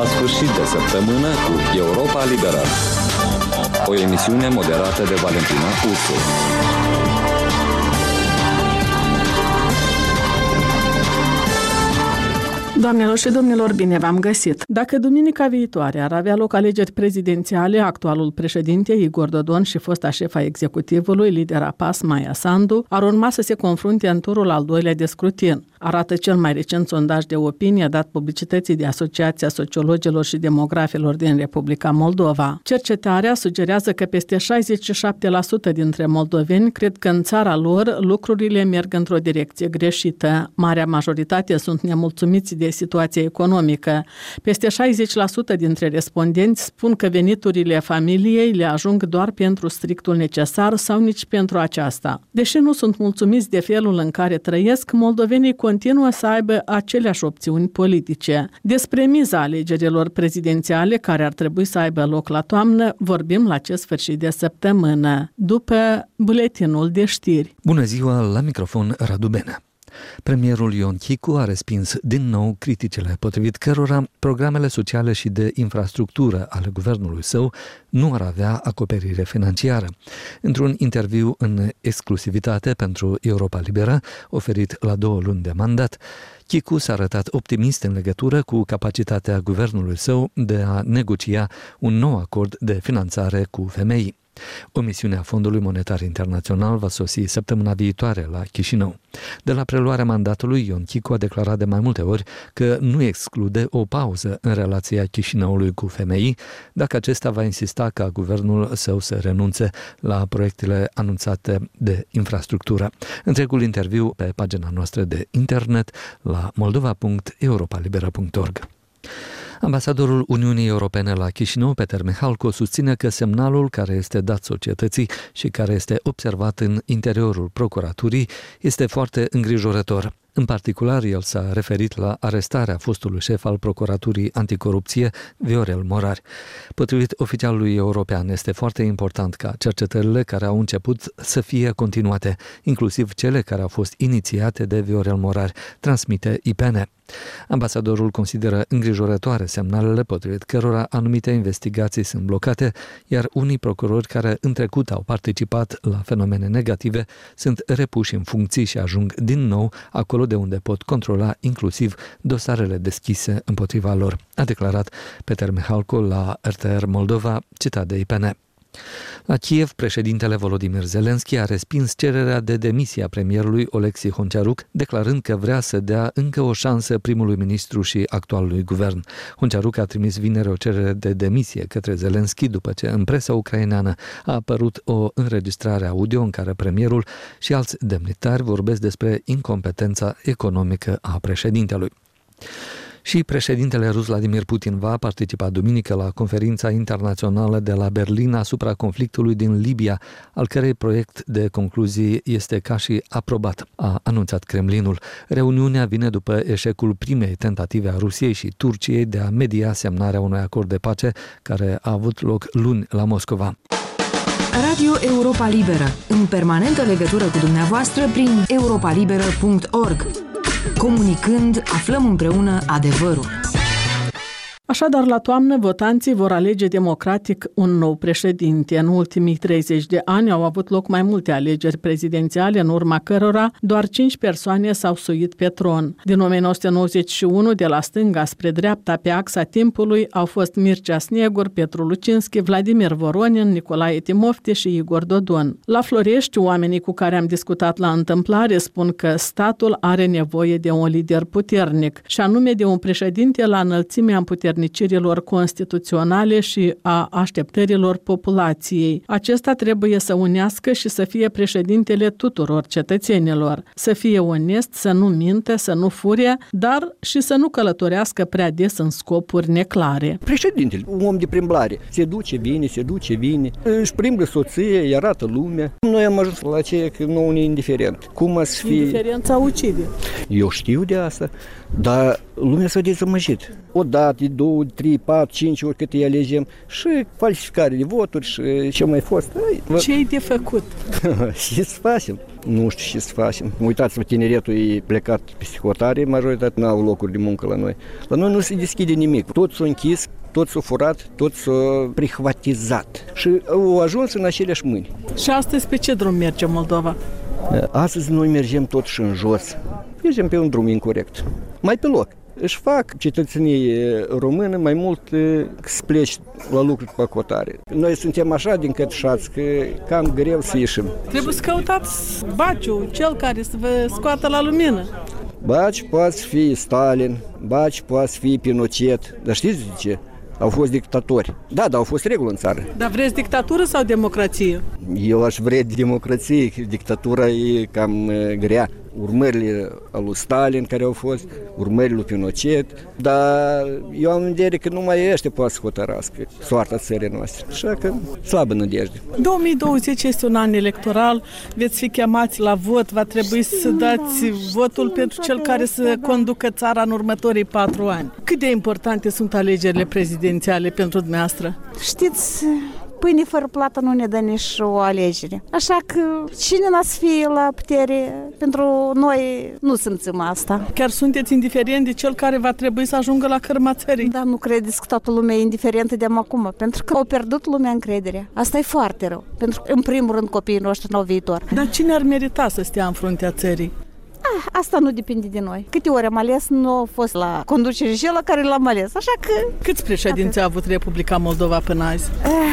sfârșit de săptămână cu Europa Liberă. O emisiune moderată de Valentina Ursu. Doamnelor și domnilor, bine v-am găsit! Dacă duminica viitoare ar avea loc alegeri prezidențiale, actualul președinte Igor Dodon și fosta șefa executivului, lidera PAS, Maia Sandu, ar urma să se confrunte în turul al doilea de scrutin. Arată cel mai recent sondaj de opinie dat publicității de Asociația Sociologilor și Demografilor din Republica Moldova. Cercetarea sugerează că peste 67% dintre moldoveni cred că în țara lor lucrurile merg într-o direcție greșită. Marea majoritate sunt nemulțumiți de situația economică. Peste 60% dintre respondenți spun că veniturile familiei le ajung doar pentru strictul necesar sau nici pentru aceasta. Deși nu sunt mulțumiți de felul în care trăiesc, moldovenii continuă să aibă aceleași opțiuni politice. Despre miza alegerilor prezidențiale care ar trebui să aibă loc la toamnă, vorbim la acest sfârșit de săptămână, după buletinul de știri. Bună ziua, la microfon Radu Benea. Premierul Ion Chicu a respins din nou criticile potrivit cărora programele sociale și de infrastructură ale guvernului său nu ar avea acoperire financiară. Într-un interviu în exclusivitate pentru Europa Liberă, oferit la 2 luni de mandat, Chicu s-a arătat optimist în legătură cu capacitatea guvernului său de a negocia un nou acord de finanțare cu FMI. O misiune a Fondului Monetar Internațional va sosi săptămâna viitoare la Chișinău. De la preluarea mandatului, Ion Chicu a declarat de mai multe ori că nu exclude o pauză în relația Chișinăului cu FMI, dacă acesta va insista ca guvernul său să renunțe la proiectele anunțate de infrastructură. Întregul interviu pe pagina noastră de internet la moldova.europalibera.org. Ambasadorul Uniunii Europene la Chișinău, Peter Mihalko, susține că semnalul care este dat societății și care este observat în interiorul procuraturii este foarte îngrijorător. În particular, el s-a referit la arestarea fostului șef al Procuraturii Anticorupție, Viorel Morari. Potrivit oficialului european, este foarte important ca cercetările care au început să fie continuate, inclusiv cele care au fost inițiate de Viorel Morari, transmite IPN. Ambasadorul consideră îngrijorătoare semnalele potrivit cărora anumite investigații sunt blocate, iar unii procurori care în trecut au participat la fenomene negative sunt repuși în funcții și ajung din nou acolo de unde pot controla inclusiv dosarele deschise împotriva lor, a declarat Peter Mihalko la RTR Moldova, citat de IPN. La Kiev, președintele Volodymyr Zelensky a respins cererea de demisie a premierului Oleksiy Honciaruc, declarând că vrea să dea încă o șansă primului ministru și actualului guvern. Honciaruc a trimis vineri o cerere de demisie către Zelensky după ce în presa ucraineană a apărut o înregistrare audio în care premierul și alți demnitari vorbesc despre incompetența economică a președintelui. Și președintele rus Vladimir Putin va participa duminică la conferința internațională de la Berlin asupra conflictului din Libia, al cărei proiect de concluzii este ca și aprobat, a anunțat Kremlinul. Reuniunea vine după eșecul primei tentative a Rusiei și Turciei de a media semnarea unui acord de pace care a avut loc luni la Moscova. Radio Europa Liberă, în permanentă legătură cu dumneavoastră prin europalibera.org. Comunicând, aflăm împreună adevărul. Așadar, la toamnă, votanții vor alege democratic un nou președinte. În ultimii 30 de ani au avut loc mai multe alegeri prezidențiale, în urma cărora doar 5 persoane s-au suit pe tron. Din 1991, de la stânga spre dreapta, pe axa timpului, au fost Mircea Snegur, Petru Lucinski, Vladimir Voronin, Nicolae Timofte și Igor Dodon. La Florești, oamenii cu care am discutat la întâmplare spun că statul are nevoie de un lider puternic, și anume de un președinte la înălțimea împuternicirilor constituționale și a așteptărilor populației. Acesta trebuie să unească și să fie președintele tuturor cetățenilor, să fie onest, să nu minte, să nu fure, dar și să nu călătorească prea des în scopuri neclare. Președintele, un om de plimbare, se duce, vine, își plimbă soție, îi arată lumea. Noi am ajuns la aceea că nouă ne indiferent. Cum să fie? Indiferența ucide. Eu știu de asta, dar lumea s-a dezamăgit. O dată, 2, 3, 4, 5 ori cât îi alegem și falsificare de voturi și ce mai fost. Ce-i de făcut? Ce să facem? Nu știu ce să facem. Uitați-vă, tineretul e plecat peste hotare, majoritatea n-au locuri de muncă la noi. La noi nu se deschide nimic. Tot s-a închis, tot s-a furat, tot s-a privatizat. Și au ajuns în aceleași mâini. Și astăzi pe ce drum merge Moldova? Astăzi noi mergem totuși în jos. Mergem pe un drum incorect. Mai pe loc. Își fac cetățenii români mai mult să pleci la lucruri pe hotare. Noi suntem așa din cătușați că cam greu să ieșim. Trebuie să căutați Baciu, cel care să vă scoată la lumină. Baci poate fi Stalin, Baci poate fi Pinochet. Dar știți de ce? Au fost dictatori. Da, dar au fost reguli în țară. Dar vreți dictatură sau democrație? Eu aș vrea democrație, dictatura e cam grea. Urmările lui Stalin care au fost, urmările lui Pinochet, dar eu am în vedere că numai ăștia poate să hotărască soarta țării noastre. Așa că slabă nădejde. 2020 este un an electoral, veți fi chemați la vot, va trebui să dați votul pentru cel care să conducă țara în următorii 4 ani. Cât de importante sunt alegerile prezidențiale pentru dumneavoastră? Știți, pâine fără plată nu ne dă nici o alegere. Așa că cine n-a să fie la putere, pentru noi nu simțim asta. Chiar sunteți indiferent de cel care va trebui să ajungă la cărma țării? Dar nu credeți că toată lumea e indiferentă de acum, pentru că au pierdut lumea încrederea. Asta e foarte rău, pentru că în primul rând copiii noștri n-au viitor. Dar cine ar merita să stea în fruntea țării? Asta nu depinde de noi. Câte ori am ales, nu a fost la conducere și la care l-am ales, așa că... Câți președinți a avut Republica Moldova până azi?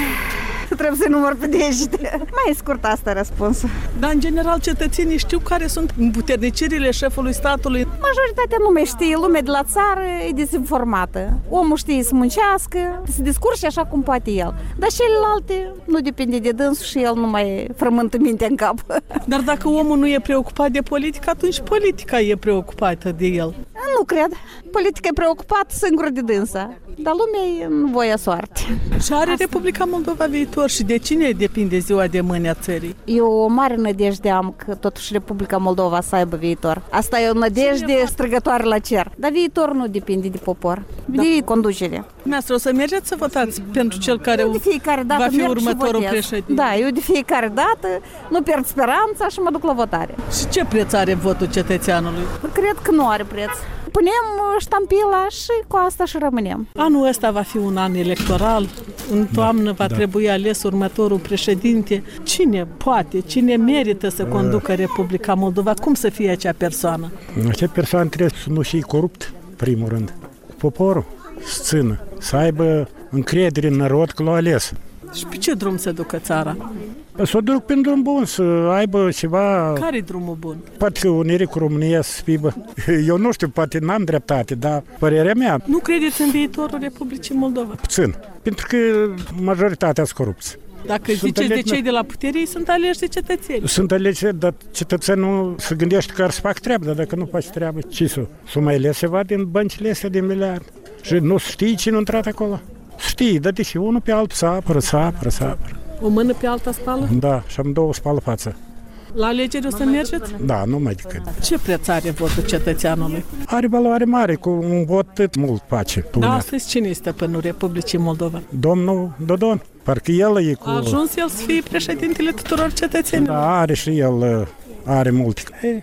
Trebuie să număr pe degete. Mai scurt asta răspunsul. Dar în general cetățenii știu care sunt împuternicirile șefului statului? Majoritatea nu mai știe, lumea de la țară e dezinformată. Omul știe să muncească, să discurse așa cum poate el. Dar celelalte nu depinde de dânsul și el nu mai frământă mintea în cap. Dar dacă omul nu e preocupat de politică, atunci politica e preocupată de el. Nu cred. Politica e preocupată singură de dânsa. Dar lumea e în voia soartă. Și are Republica Moldova viitor și de cine depinde ziua de mâine a țării? Eu o mare nădejde am că totuși Republica Moldova să aibă viitor. Asta e o nădejde strigătoare la cer. Dar viitorul nu depinde de popor, de conducere. Dumneavoastră o să mergeți să votați pentru cel care va fi următorul președinte? Da, eu de fiecare dată nu pierd speranța și mă duc la votare. Și ce preț are votul cetățeanului? Cred că nu are preț. Punem ștampila și cu asta și rămânem. Anul ăsta va fi un an electoral. În toamnă va trebui ales următorul președinte. Cine poate, cine merită să conducă Republica Moldova? Cum să fie acea persoană? Acea persoană trebuie să nu fie corupt, primul rând. Poporul să țină, să aibă încredere în narod că l-a ales. Și pe ce drum se ducă țara? Să o duc pe drum bun, să aibă ceva... Care-i drumul bun? Poate că unirea cu România să fie... Eu nu știu, poate n-am dreptate, dar părerea mea... Nu credeți în viitorul Republicii Moldova? Puțin, pentru că majoritatea sunt corupți. Dacă ziceți de cei de la putere, ei sunt aleși de cetățeni. Sunt aleși, dar cetățenul se gândește că ar să fac treabă, dar dacă nu faci treabă, ce să mai ales ceva din băncile astea de miliarde? Și nu știi cine a intrat acolo? Știi, dar deși unul pe altul să apără. O mână pe alta spală? Da, și am două spală față. La alegeri o să mergeți? Da, nu mai decât. Ce preț are votul cetățeanului? Are valoare mare, cu un vot mult face. Da, astăzi cine este stăpânul Republicii Moldova? Domnul Dodon. Parcă el e cu... A ajuns el să fie președintele tuturor cetățenilor? Da, are și el, are multe.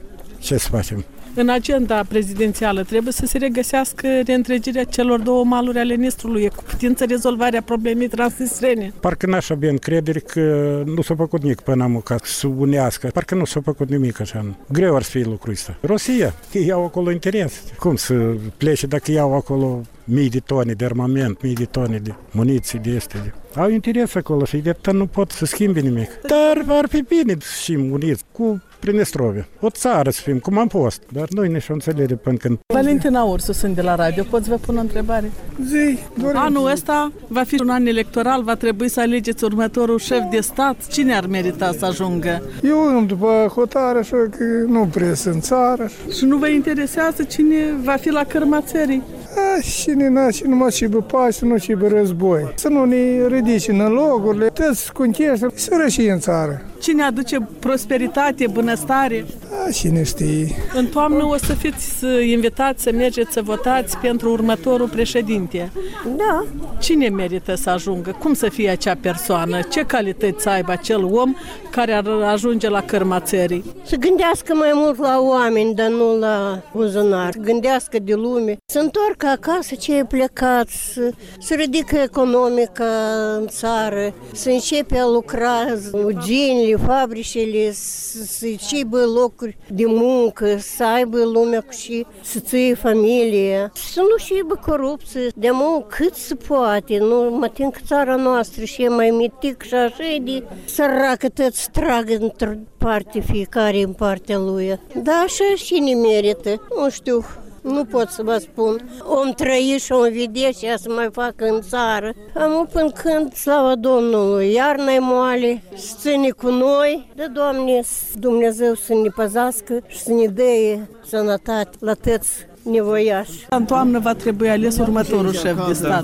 Ce să facem? În agenda prezidențială trebuie să se regăsească reîntregirea celor două maluri ale Nistrului. E cu putință rezolvarea problemei transnistrene. Parcă n-aș avea încredere că nu s-a făcut nimic până acum ca să unească. Parcă nu s-a făcut nimic așa. Greu ar fi lucrul ăsta. Rusia, iau acolo interes. Cum să plece dacă iau acolo mii de tone de armament, mii de tone de muniții de astea. Au interes acolo și de nu pot să schimbe nimic. Dar ar fi bine să fim uniți cu Prinestrovia. O țară să fim, cum am fost. Dar noi ne și-o înțelege până când... Valentina Ursu, sunt de la radio. Poți vă pun o întrebare? Zi, Anul ăsta va fi un an electoral, va trebui să alegeți următorul șef de stat. Cine ar merita să ajungă? Eu am după hotare, așa că nu prea sunt țară. Și nu vă interesează cine va fi la cârma țării? Cine naște numai și pe pace, nu și pe război. Să nu ne ridice în locurile, toți contește, să răși în țară. Cine aduce prosperitate, bunăstare? Cine știe. În toamnă o să fiți invitați să mergeți să votați pentru următorul președinte. Da. Cine merită să ajungă? Cum să fie acea persoană? Ce calități să aibă acel om care ar ajunge la cârma țării? Să gândească mai mult la oameni, dar nu la buzunar. Să gândească de lume. Să întoarcă acasă ce e plecat, să ridică economica în țară, să începe a lucra uginile, fabricile, să aibă locuri de muncă, să aibă lumea și să ție familie, să nu și aibă corupție, de mult cât se poate, nu mă tin că țara noastră și e mai mitic și așa e de săracă toți tragă într-o parte, fiecare în partea lui. Dar așa și ne merită, nu știu. Nu pot să vă spun. Om trăi și om vedea și să mai facă în țară. Am până când, slavă Domnului, iarna-i moale, să ține cu noi. De Doamne, Dumnezeu să ne păzească și să ne dea sănătate la toți nevoiași. În toamnă va trebui ales următorul șef de stat.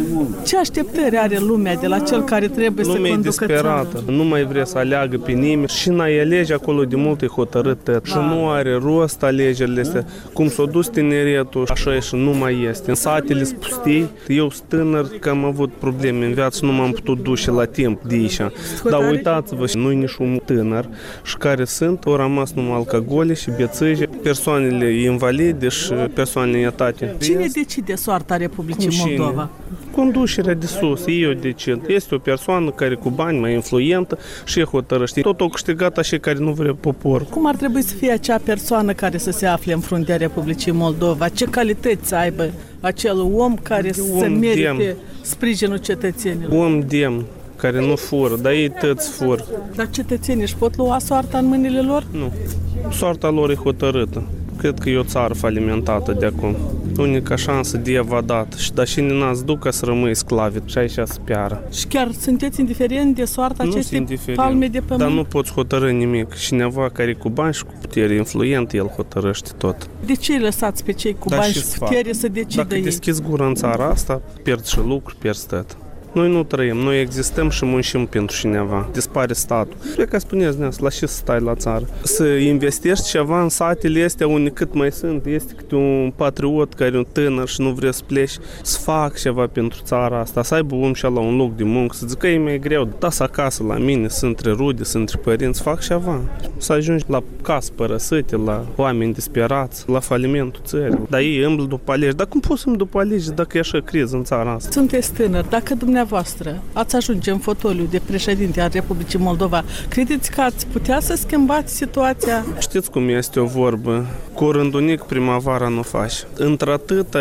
Ce așteptări are lumea de la cel care trebuie să conducă disperată. Nu mai vrea să aleagă pe nimeni și n-ai alege acolo de mult e hotărât. Și nu are rost alegerile astea. Cum s-a dus tineretul, așa e și nu mai este. În satele sunt pustii. Eu sunt tânăr, că am avut probleme în viață, nu m-am putut duce la timp de aici. Dar uitați-vă, nu-i nici un tânăr și care sunt, au rămas numai alcoole și bețâge, persoanele invalide și persoanele ietate. Cine decide soarta Republicii Moldova? Conducerea de sus, eu decid. Este o persoană care cu bani mai influentă și e hotărăște. Tot o câștigat așa care nu vrea popor. Cum ar trebui să fie acea persoană care să se afle în fruntea Republicii Moldova? Ce calități să aibă acel om care să merite sprijinul cetățenilor? Om demn, care nu fură, dar ei toți fură. Dar cetățenii își pot lua soarta în mâinile lor? Nu. Soarta lor e hotărâtă. Cred că e o țară falimentată de acum. Unica șansă de ea va dată. Și dar și n-ați duc ca să rămâi sclavi și aici să piară. Și chiar sunteți indiferent de soarta acestei palme de pământ? Dar nu poți hotărâ nimic. Cineva care e cu bani și cu putere influent, el hotărăște tot. De ce îi lăsați pe cei cu bani și putere să decidă ei? Dacă deschizi gura în țara asta, pierzi și lucruri, pierzi tot. Noi nu trăim, noi existăm și muncim pentru cineva. Dispare statul. Cred că spuneți, la ce să stai la țară? Să investești ceva în satele astea unde cât mai sunt. Este câte un patriot care e un tânăr și nu vrea să pleci. Să fac ceva pentru țara asta, să aibă om și la un loc de muncă, să zic că e mai greu. Da-s acasă la mine, sunt între rude, sunt între părinți, fac ceva. Să ajungi la casă părăsite, la oameni disperați, la falimentul țării. Dar ei îmblă după alegi. Dar cum poți să-mi după alegi dacă e așa criză în țara asta? Sunteți tânăr, dacă dumneavoastră ați ajunge în fotoliu de președinte al Republicii Moldova, credeți că ați putea să schimbați situația? Știți cum este o vorbă? Cu rândunic primăvara nu faci. Într-atâta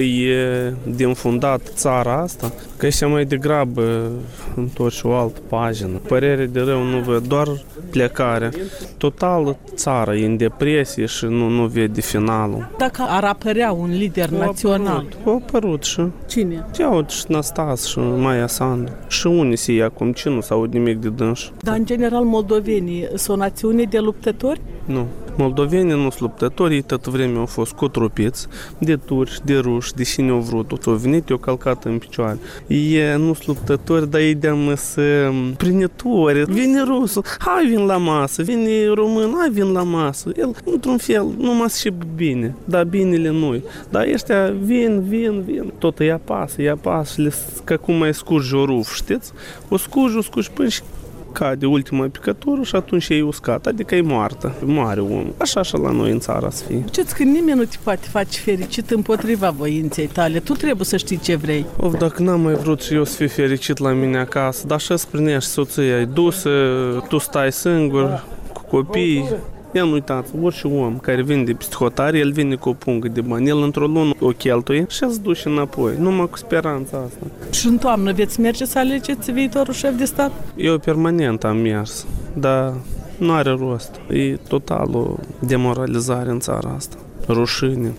e de înfundat țara asta, că este mai degrabă întorci o altă pagină. Părere de rău nu văd, doar plecarea. Total țara e în depresie și nu vede finalul. Dacă ar apărea un lider național... A apărut și... Cine? Ceaut și Năstas și Maia Sandu. Și unii se ia acum, ce nu s-aud nimic de dânși. Dar în general moldovenii sunt o națiune de luptători? Nu. Moldovenii nu sunt luptători, ei tot vremea au fost cotrupiți de turci, de ruși, de cine au vrut. Au venit, i-au calcat în picioare. Ei nu sunt luptători, dar ei de-am să prinitori. Vine rusul, hai vin la masă, vine român, hai vin la masă. El, într-un fel, numai și bine, dar binele nu-i. Dar ăștia vin. Tot îi apasă și ca cum mai scurge o ruf, știți? O scurgi până și cade ultima picătură și atunci e uscat, adică e moartă, moare om. Așa la noi în țara să fie. Știți că nimeni nu te poate face fericit împotriva voinței tale. Tu trebuie să știi ce vrei. Dacă n-am mai vrut și eu să fiu fericit la mine acasă, dar așa-ți prinești soția, ai dusă, tu stai singur, cu copii. Ia nu uitați, orice om care vine de psihotare, el vine cu o pungă de bani, el într-o lună o cheltuie și îți duce înapoi, numai cu speranța asta. Și în toamnă veți merge să alegeți viitorul șef de stat? Eu permanent am mers, dar nu are rost. E total o demoralizare în țara asta. Rușine.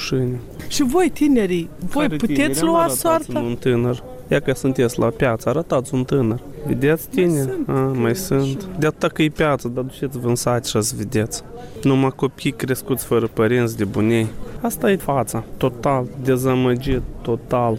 Și voi, tinerii, voi puteți lua soarta? Un tânăr. Ia că sunteți la piață, arătați un tânăr. Vedeți tineri? Mai sunt. De atâta că e piață, dar duceți-vă în sat și să vedeți. Numai copii crescuți fără părinți de bunei. Asta e fața. Total, dezamăgit, total.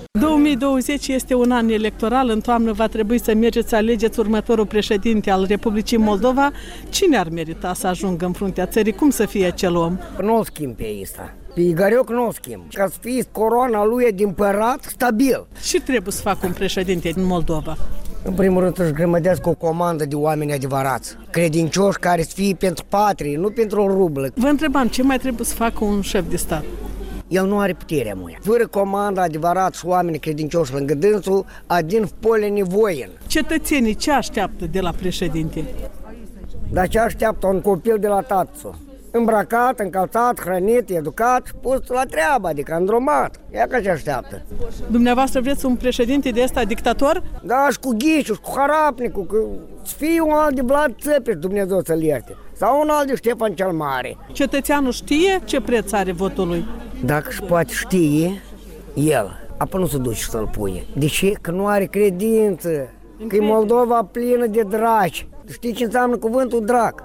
2020 este un an electoral, în toamnă va trebui să mergeți să alegeți următorul președinte al Republicii Moldova. Cine ar merita să ajungă în fruntea țării? Cum să fie acel om? Nu-l schimb pe ăsta. Pe Igorioc nu-l schimb. Ca să fie coroana lui de împărat stabil. Ce trebuie să facă un președinte în Moldova? În primul rând să-și grămădească o comandă de oameni adevărați, credincioși, care să fie pentru patrie, nu pentru o rublă. Vă întrebam, ce mai trebuie să facă un șef de stat? El nu are puterea muia. Fără comanda adevărat și oameni credincioși lângă dânsul, adin pole nevoie. Cetățenii ce așteaptă de la președinte? Dar ce așteaptă un copil de la tatăl? Îmbrăcat, încălțat, hrănit, educat și pus la treabă, adică îndrumat. Ia că ce așteaptă. Dumneavoastră vreți un președinte de ăsta dictator? Da, și cu Ghișu, și cu Harapnicu, că să fie un alt de Vlad Țepeș, Dumnezeu să-l ierte. Sau un alt de Ștefan cel Mare. Cetățeanul știe ce preț are votul lui? Dacă și poate știe el, apoi nu se duce să-l pune. De ce? Că nu are credință. Că e Moldova plină de draci. Știi ce înseamnă cuvântul drac?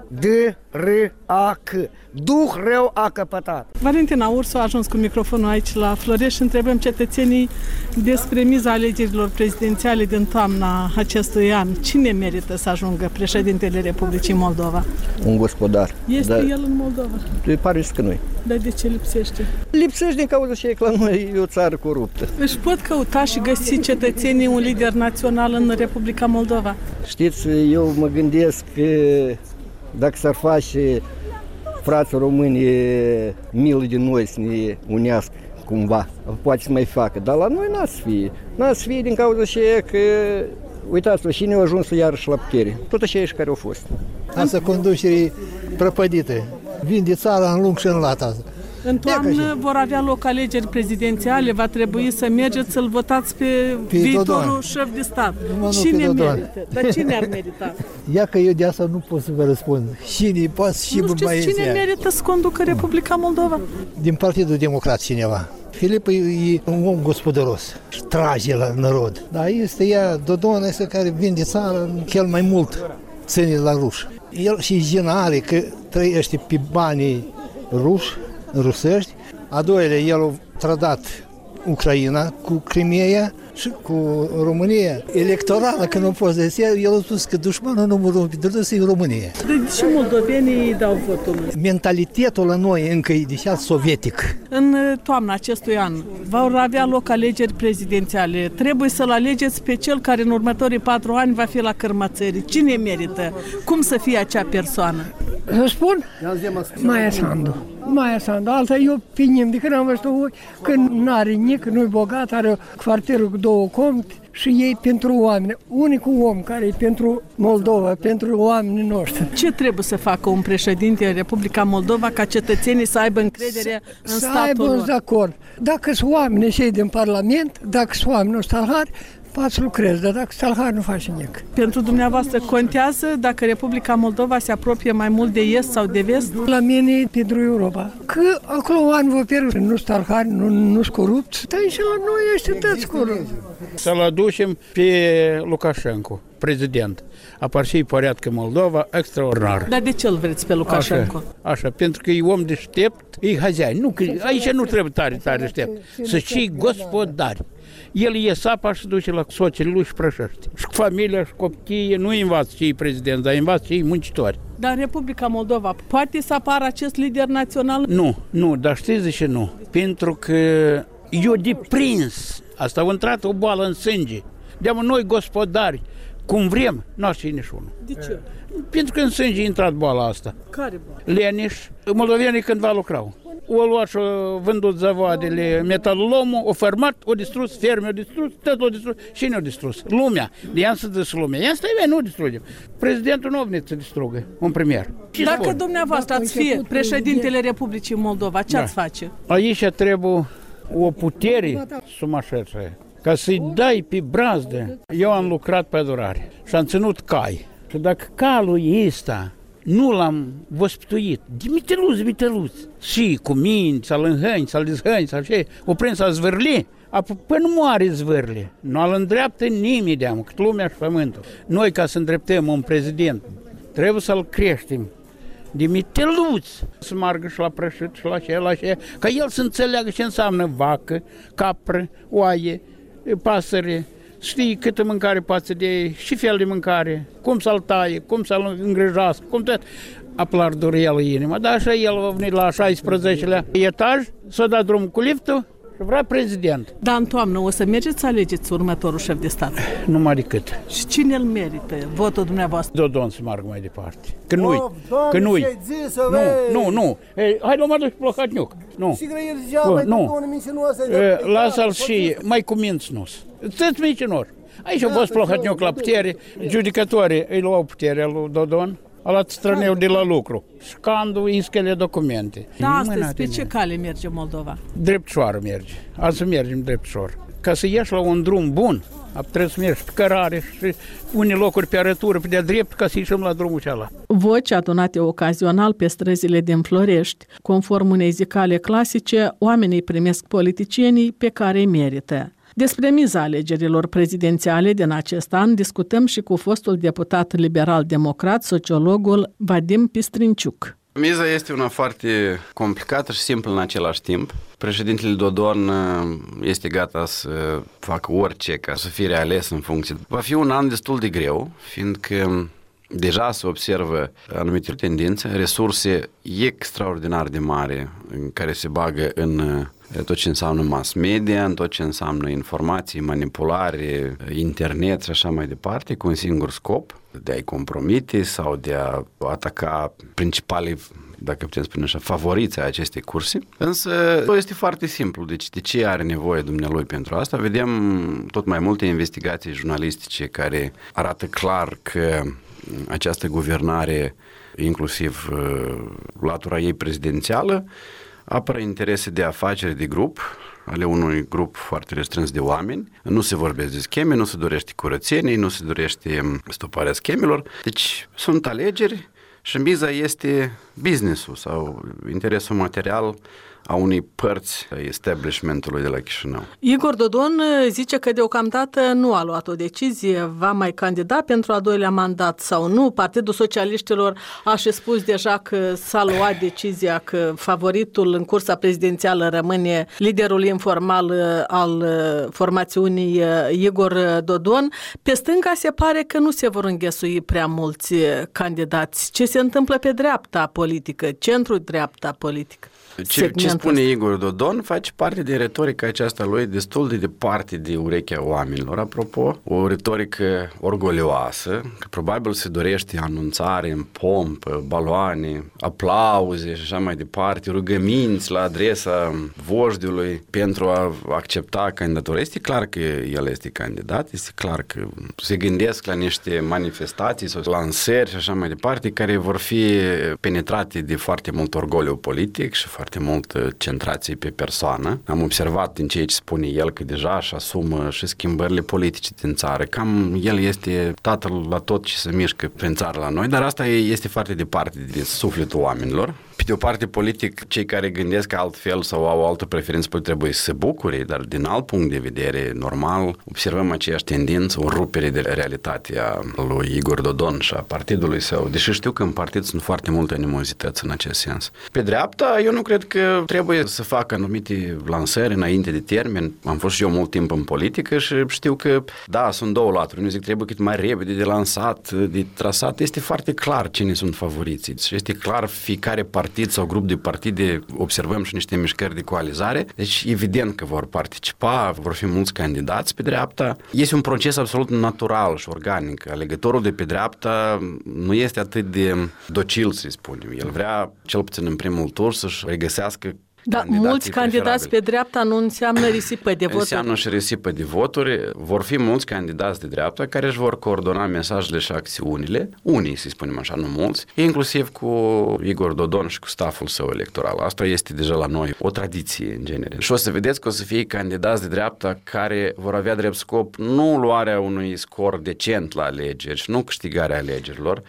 D-R-A-C. Duh rău a căpătat. Valentina Ursu a ajuns cu microfonul aici la Floreș și întrebăm cetățenii despre miza alegerilor prezidențiale din toamna acestui an. Cine merită să ajungă președintele Republicii Moldova? Un gospodar. Este el în Moldova? Pare că nu-i. Dar de ce lipsește? Lipsește din cauza că la noi e o țară coruptă. Își pot căuta și găsi cetățenii un lider național în Republica Moldova? Știți, eu mă gândesc că dacă s-ar face frații români milă de noi să ne unească cumva, poate să mai facă, dar la noi n-a să fie din cauza că, uitați-vă, și ne-au ajuns iarăși la putere, tot așa care au fost. Asta conducerii prăpădite, vin de țara în lung și în lat asta. În toamnă vor avea loc alegeri prezidențiale, va trebui să mergeți să-l votați pe viitorul șef de stat. Cine merită? Dar cine ar merita? Ia că eu de asta nu pot să vă răspund. Cine poate și nu știți cine merită să conducă Republica Moldova? Din Partidul Democrat cineva. Filip e un om gospodăros și trage la narod. Dar este Dodon este care vinde țara cel mai mult ține la ruși. El și jena are că trăiește pe banii rusești. A doilea, el a trădat Ucraina cu Crimea și cu România. Electorală, când a fost de seară, el a spus că dușmanul numărul 1 pentru dânsul e România. De ce moldovenii dau votul? Mentalitetul la noi încă e deja sovietic. În toamna acestui an vor avea loc alegeri prezidențiale. Trebuie să-l alegeți pe cel care în următorii 4 ani va fi la cârma țării. Cine merită? Cum să fie acea persoană? Să spun? Maia Sandu. Alta eu pinim de când am văzut că n-are nic, nu-i bogat, are quartierul cu 2 comte și ei pentru oameni. Unicul om care e pentru Moldova, pentru oamenii noștri. Ce trebuie să facă un președinte în Republica Moldova ca cetățenii să aibă încredere în statul lor? Să aibă un acord. Dacă sunt oameni cei din Parlament, dacă sunt oameni stalhari, poți să lucrezi, dar dacă stalhari nu faci nimic. Pentru dumneavoastră contează dacă Republica Moldova se apropie mai mult de est sau de vest? La mine e pentru Europa. Că acolo oameni vă pierd, nu stalhari, nu-s corupți, dar și la noi este toți corupți. Să-l aducem pe Lukashenko, prezident. Aparși porядcă Moldova extraordinar. Dar de ce îl vreți pe Lukashenko? Așa, pentru că e om deștept, e hazean. Nu, aici nu trebuie tare deștept. Să știi gospodari. El e sapa și duce la soțele lui și prășește. Și cu familia și copiii nu învață cei prezidenți, dar învață cei muncitori. Dar în Republica Moldova poate să apară acest lider național? Nu, dar știți de ce nu? Pentru că eu deprins. Asta a intrat o boală în sânge. De-am noi gospodari, cum vrem, nu știu niciunul. De ce? Pentru că în sânge a intrat boala asta. Care boală? Leneș. Moldovenii cândva lucrau. O luat și vândut zavoadele metalolomul, o fermat, o distrus, ferme o distrus, tot o distrus. Cine o distrus? Lumea. De ea să dă lumea. Ea stai, nu o distrugem. Prezidentul nu a venit să distrugă, un premier. Dacă dumneavoastră ați fi președintele Republicii Moldova, ce ați face? Aici trebuie o putere sumașeță, ca să-i dai pe brazdă. Eu am lucrat pe adorare și am ținut cai. Și dacă calul ăsta nu l-am vospituit. Dimiteluț. Și cu minți, să-l înhăni, să-l dezhăni, să-l ce, o prins să zvârli. Până moare zvârli. Nu îl îndreaptă nimeni de-am, cât lumea și pământul. Noi, ca să îndreptăm un prezident, trebuie să-l creștem. Dimiteluț, să margă și la prășit și la ce, ca el să înțeleagă ce înseamnă vacă, capră, oaie, pasăre, știi câtă mâncare poate de și fel de mâncare, cum să-l taie, cum să-l îngrijească, cum tot. Aplar dure el inima, dar așa el a venit la 16-lea etaj, s-a dat drumul cu liftul și vrea prezident. Dar în toamnă o să mergeți să alegeți următorul șef de stat? Numai decât. Și cine îl merită, votul dumneavoastră? Dodon să meargă mai departe. Că nu-i. Nu. Hai la mă duc Plăhatniuc. Nu. Lasă-l și mai cu minți nu. Ți-ți micinor. Aici a fost Plăhatniuc la putere, judecătorii îi luau puterea lui Dodon. Ala străneu de la lucru. Scandul, iscele documente. Da, astăzi, pe ce cale merge Moldova? Dreptșoară merge. Azi mergem dreptșor. Ca să ieși la un drum bun, trebuie să mergi pe cărare și unii locuri pe arătură, pe de-a drept, ca să ieșim la drumul cealaltă. Voci adunate ocazional pe străzile din Florești. Conform unei zicale clasice, oamenii primesc politicienii pe care îi merită. Despre miza alegerilor prezidențiale din acest an discutăm și cu fostul deputat liberal-democrat, sociologul Vadim Pistrinciuc. Miza este una foarte complicată și simplă în același timp. Președintele Dodon este gata să facă orice ca să fie reales în funcție. Va fi un an destul de greu, fiindcă deja se observă anumite tendințe, resurse extraordinar de mari în care se bagă în tot ce înseamnă mass media, în tot ce înseamnă informații, manipulare, internet și așa mai departe, cu un singur scop, de a-i compromite sau de a ataca principalii, dacă putem spune așa, favoriții acestei curse. Însă este foarte simplu. Deci de ce are nevoie dumnealui pentru asta? Vedem tot mai multe investigații jurnalistice care arată clar că această guvernare, inclusiv latura ei prezidențială, apără interese de afaceri de grup, ale unui grup foarte restrâns de oameni. Nu se vorbește de scheme, nu se dorește curățenie, nu se dorește stoparea schemelor. Deci sunt alegeri și miza este business-ul sau interesul material a unei părți a establishmentului de la Chișinău. Igor Dodon zice că deocamdată nu a luat o decizie, va mai candida pentru al doilea mandat sau nu. Partidul Socialiștilor a și spus deja că s-a luat decizia că favoritul în cursa prezidențială rămâne liderul informal al formațiunii Igor Dodon. Pe stânga se pare că nu se vor înghesui prea mulți candidați. Ce se întâmplă pe dreapta politică, centru-dreapta politică? Ce spune Igor Dodon face parte de retorica aceasta lui destul de departe de urechea oamenilor. Apropo, o retorică orgolioasă, că probabil se dorește anunțare în pompă, baloane, aplauze și așa mai departe, rugăminți la adresa vojdului pentru a accepta candidatura. Este clar că el este candidat, este clar că se gândesc la niște manifestații sau lansări și așa mai departe, care vor fi penetrate de foarte mult orgoliu politic și foarte mult centrație pe persoană. Am observat din ceea ce spune el că deja își asumă și schimbările politice din țară. Cam el este tatăl la tot ce se mișcă prin țară la noi, dar asta este foarte departe de sufletul oamenilor. Pe de o parte, politic, cei care gândesc altfel sau au o altă preferință trebuie să se bucure, dar din alt punct de vedere, normal, observăm aceeași tendință, o rupere de realitate a lui Igor Dodon și a partidului său, deși știu că în partid sunt foarte multe animozități în acest sens. Pe dreapta, eu nu cred că trebuie să facă anumite lansări înainte de termen. Am fost și eu mult timp în politică și știu că, da, sunt două laturi. Nu zic, trebuie cât mai repede de lansat, de trasat. Este foarte clar cine sunt favoriții. Este clar fiecare partid sau grup de partide, observăm și niște mișcări de coalizare. Deci, evident că vor participa, vor fi mulți candidați pe dreapta. Este un proces absolut natural și organic. Alegătorul de pe dreapta nu este atât de docil, să-i spunem. El vrea, cel puțin în primul tur, să-și regăsească Da, mulți candidați pe dreapta nu înseamnă risipă de voturi. Înseamnă și risipă de voturi. Vor fi mulți candidați de dreapta care își vor coordona mesajele și acțiunile, unii, să spunem așa, nu mulți, inclusiv cu Igor Dodon și cu staful său electoral. Asta este deja la noi o tradiție în genere. Și o să vedeți că o să fie candidați de dreapta care vor avea drept scop nu luarea unui scor decent la alegeri și nu câștigarea alegerilor,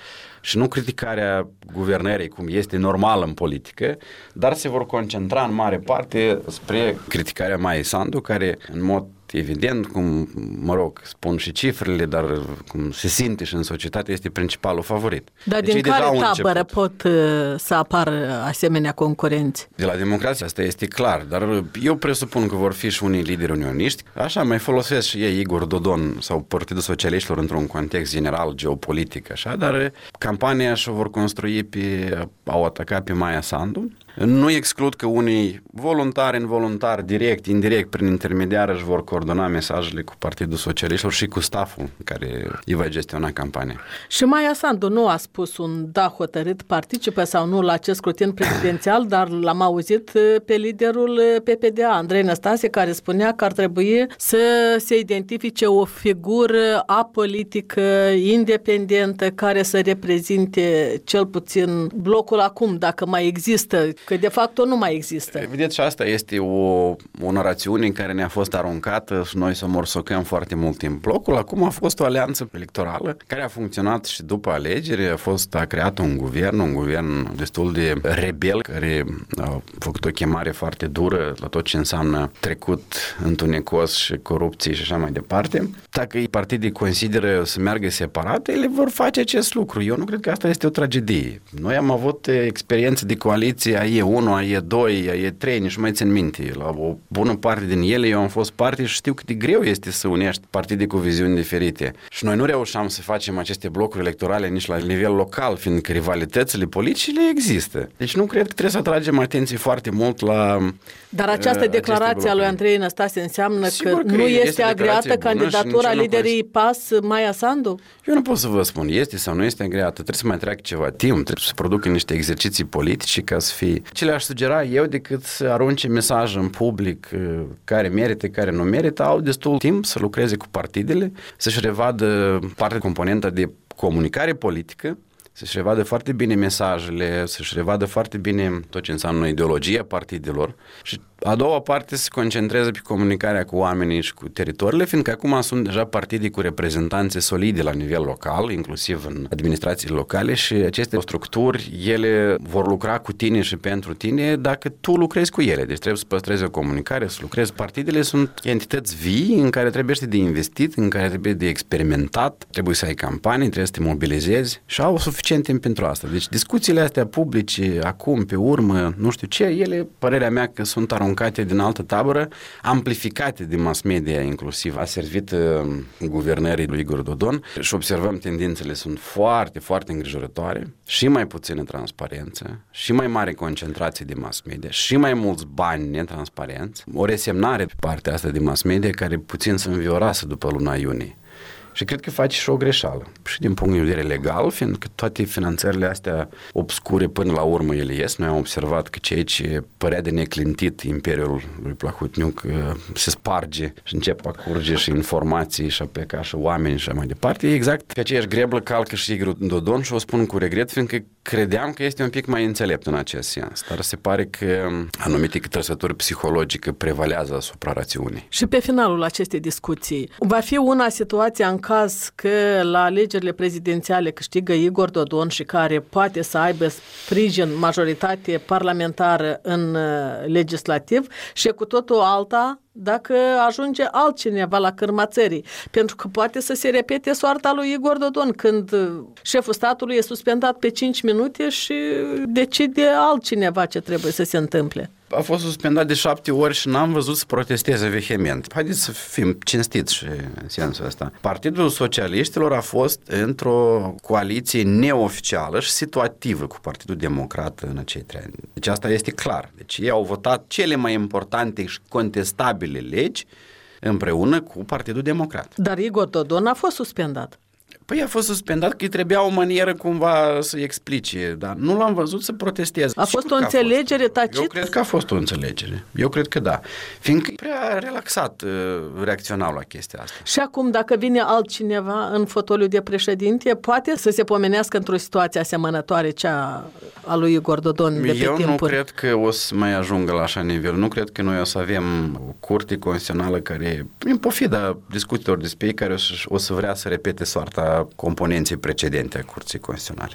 și nu criticarea guvernării, cum este normal în politică, dar se vor concentra în mare parte spre criticarea Maiei Sandu, care în mod evident, cum, spun și cifrele, dar cum se simte și în societate, este principalul favorit. Dar deci din care tabără pot să apară asemenea concurenți? De la democrație, asta este clar, dar eu presupun că vor fi și unii lideri unioniști. Așa, mai folosesc și ei Igor Dodon sau Partidul Socialiștilor într-un context general, geopolitic, așa, dar campania și-o vor construi au atacat pe Maia Sandu. Nu exclud că unii voluntari, involuntari, direct, indirect, prin intermediar își vor coordona mesajele cu Partidul Socialiștilor și cu stafful care îi va gestiona campania. Și Maia Sandu nu a spus un da hotărât participă sau nu la acest scrutin prezidențial, dar l-am auzit pe liderul PPDA, Andrei Năstase, care spunea că ar trebui să se identifice o figură apolitică, independentă, care să reprezinte cel puțin blocul acum, dacă mai există, că de fapt nu mai există. Vedeți, și asta este o narațiune care ne-a fost aruncată și noi să morsocăm foarte mult timp. Blocul acum a fost o alianță electorală care a funcționat și după alegeri, a creat un guvern destul de rebel, care a făcut o chemare foarte dură la tot ce înseamnă trecut întunecos și corupție și așa mai departe. Dacă partidii consideră să meargă separate, ele vor face acest lucru. Eu nu cred că asta este o tragedie. Noi am avut experiențe de coaliție a E1, a E2, a E3, nici nu mai țin minte. La o bună parte din ele eu am fost parte și știu cât de greu este să unești partide cu viziuni diferite. Și noi nu reușeam să facem aceste blocuri electorale nici la nivel local, fiindcă rivalitățile politice le există. Deci nu cred că trebuie să atragem atenție foarte mult la Dar această declarație a lui Andrei Năstase înseamnă că nu este agreată candidatura liderii PAS Maia Sandu? Eu nu pot să vă spun, este sau nu este agreată. Trebuie să mai treacă ceva timp, trebuie să producă niște exerciții politice ca să fie. Ce le-aș sugera eu decât să arunce mesaj în public care merită, care nu merită, au destul timp să lucreze cu partidele, să-și revadă partea componentă de comunicare politică, să-și revadă foarte bine mesajele, să-și revadă foarte bine tot ce înseamnă ideologia partidelor și a doua parte se concentrează pe comunicarea cu oamenii și cu teritoriile, fiindcă acum sunt deja partide cu reprezentanțe solide la nivel local, inclusiv în administrațiile locale și aceste structuri, ele vor lucra cu tine și pentru tine dacă tu lucrezi cu ele. Deci trebuie să păstrezi o comunicare, să lucrezi. Partidele sunt entități vii în care trebuie de investit, în care trebuie de experimentat, trebuie să ai campanii, trebuie să te mobilizezi și au suficient timp pentru asta. Deci discuțiile astea publice, acum, pe urmă, nu știu ce, ele, părerea mea că sunt aruncate din altă tabără, amplificate de mass media inclusiv. A servit guvernării lui Igor Dodon și observăm tendințele sunt foarte, foarte îngrijorătoare, și mai puțină transparență, și mai mare concentrație de mass media, și mai mulți bani netransparenți, o resemnare pe partea asta de mass media care puțin se înviorase după luna iunie. Și cred că face și o greșeală. Și din punct de vedere legal, fiindcă toate finanțările astea obscure până la urmă ele ies. Noi am observat că ceea ce părea de neclintit Imperiul lui Plahotniuc se sparge și încep a curge și informații și a pleca și oameni și mai departe. Exact pe aceeași greblă calcă și Igor Dodon și o spun cu regret, fiindcă credeam că este un pic mai înțelept în acest sens. Dar se pare că anumite trăsături psihologice prevalează asupra rațiunii. Și pe finalul acestei discuții, va fi una situație în caz că la alegerile prezidențiale câștigă Igor Dodon și care poate să aibă sprijin, majoritate parlamentară în legislativ și cu totul alta dacă ajunge altcineva la cârma țării. Pentru că poate să se repete soarta lui Igor Dodon când șeful statului e suspendat pe 5 minute și decide altcineva ce trebuie să se întâmple. A fost suspendat de 7 ori și n-am văzut să protesteze vehement. Haideți să fim cinstiți și în sensul ăsta. Partidul Socialiștilor a fost într-o coaliție neoficială și situativă cu Partidul Democrat în acei 3 ani. Deci asta este clar. Deci ei au votat cele mai importante și contestabile legi împreună cu Partidul Democrat. Dar Igor Dodon a fost suspendat. Păi a fost suspendat că îi trebuia o manieră cumva să-i explice, dar nu l-am văzut să protesteze. A fost o înțelegere tacită? Eu cred că a fost o înțelegere. Eu cred că da. Fiindcă e prea relaxat reacționau la chestia asta. Și acum, dacă vine altcineva în fotoliu de președinte, poate să se pomenească într-o situație asemănătoare cea a lui Igor Dodon de pe timpuri? Eu nu cred că o să mai ajungă la așa nivel. Nu cred că noi o să avem o curte constituțională care, în pofida discuțiilor despre ei, care o să vrea să repete soarta componenței precedente a Curții Constituționale.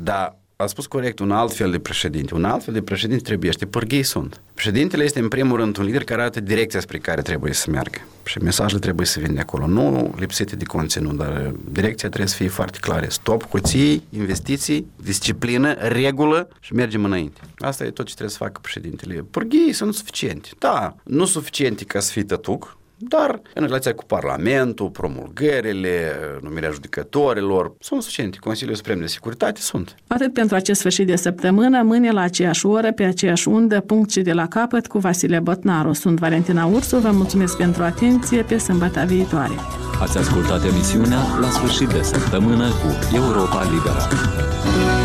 Dar a spus corect, un alt fel de președinte. Un alt fel de președinte trebuie, pârghii sunt. Președintele este în primul rând un lider care arată direcția spre care trebuie să meargă. Și mesajele trebuie să vină de acolo. Nu lipsite de conținut, dar direcția trebuie să fie foarte clară. Stop, cuții, investiții, disciplină, regulă și mergem înainte. Asta e tot ce trebuie să facă președintele. Pârghii sunt suficiente. Da, nu suficiente ca să fie tătuc, dar în relația cu Parlamentul, promulgările, numirea judecătorilor, sunt suficiente. Consiliul Suprem de Securitate sunt. Atât pentru acest sfârșit de săptămână, mâine la aceeași oră, pe aceeași undă, punct și de la capăt cu Vasile Botnaru. Sunt Valentina Ursu, vă mulțumesc pentru atenție, pe sâmbătă viitoare. Ați ascultat emisiunea La sfârșit de săptămână cu Europa Liberă.